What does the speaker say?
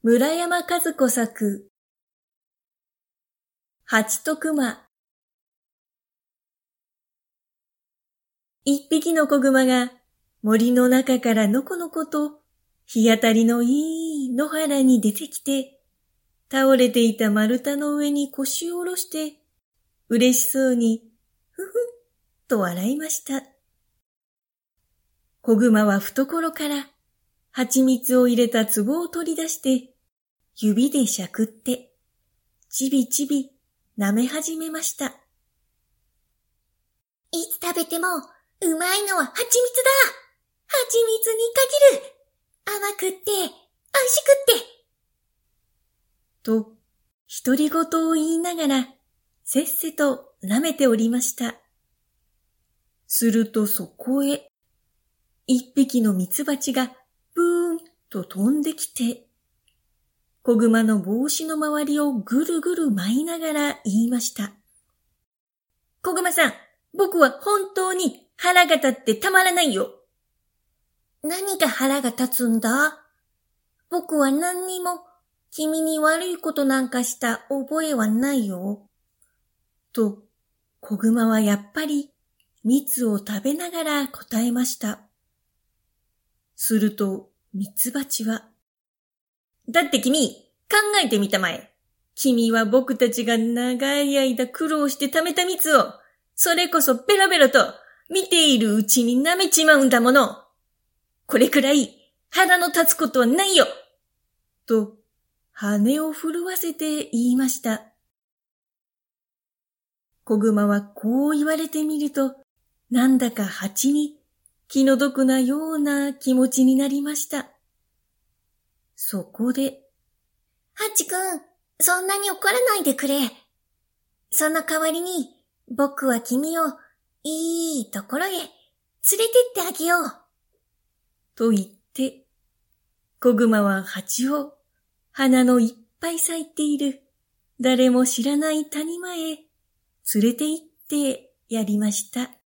村山和子作、蜂と熊。一匹の子熊が森の中からのこのこと日当たりのいい野原に出てきて、倒れていた丸太の上に腰を下ろして、嬉しそうにふふっと笑いました。子熊は懐から蜂蜜を入れた壺を取り出して、指でしゃくって、ちびちび舐め始めました。 いつ食べてもうまいのは蜂蜜だ。蜂蜜に限る。甘くって美味しくって。 と、独り言を言いながら、せっせと舐めておりました。するとそこへ、一匹のミツバチがブーンと飛んできて、子熊の帽子の周りをぐるぐる舞いながら言いました。子熊さん、僕は本当に腹が立ってたまらないよ。 何が腹が立つんだ？僕は何にも君に悪いことなんかした覚えはないよ。 と、子熊はやっぱり蜜を食べながら答えました。すると、ミツバチは、だって君、考えてみたまえ。君は僕たちが長い間苦労して貯めた蜜を、それこそベロベロと見ているうちに舐めちまうんだもの。これくらい腹の立つことはないよ。と、羽を震わせて言いました。子熊はこう言われてみると、なんだか蜂に気の毒なような気持ちになりました。そこで、 ハチくん、そんなに怒らないでくれ。その代わりに、僕は君をいいところへ連れてってあげよう。 と言って、子熊は蜂を花のいっぱい咲いている誰も知らない谷間へ連れて行ってやりました。